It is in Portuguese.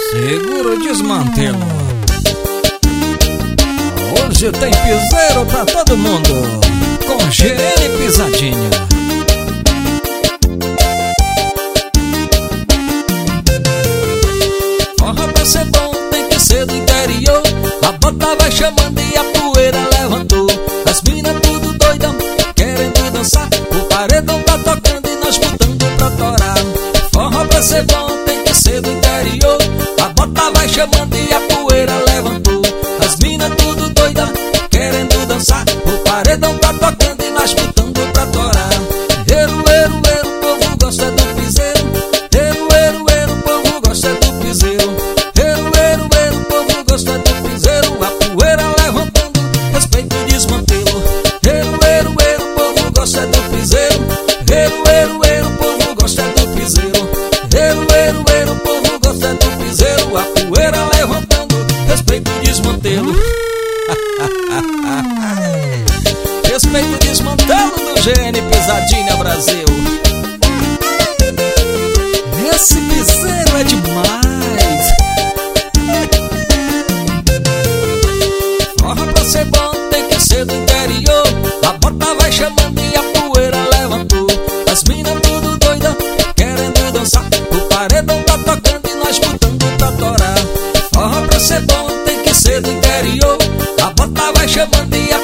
Segura o desmantelo. Hoje tem piseiro pra todo mundo, com GN Pisadinha. Forró pra ser bom tem que ser do interior. A bota vai chamando e a poeira levantou. As minas tudo doidão, querendo dançar. O paredão tá tocando e nós botando pra torar. Forró pra ser bom tem que ser do interior. A bota vai chamando e a poeira levantou. As minas tudo doida, querendo dançar. O paredão tá tocando e nós botando pra torar. Eru, eru, eru, o povo gosta do piseiro. Eru, eru, eru, o povo gosta do piseiro. Eru, eru, eru, o povo gosta do piseiro. A poeira levantando, respeito e desmantelo. Eru, eru, eru, o povo gosta do piseiro. Eru, eru, eru, o povo gosta do piseiro. Eru, eru, eru, o povo gosta do piseiro. A poeira levantando, respeito e desmantelo. Respeito e desmantelo do GN Pisadinha Brasil. Esse piseiro é demais. Forró pra ser bom tem que ser do interior. A bota vai chamando e a poeira levantou. As minas tudo doida, querendo dançar. O paredão tá tocando e nós botando pra torar. Forró pra ser bom tem que ser do interior. A bota vai chamando e a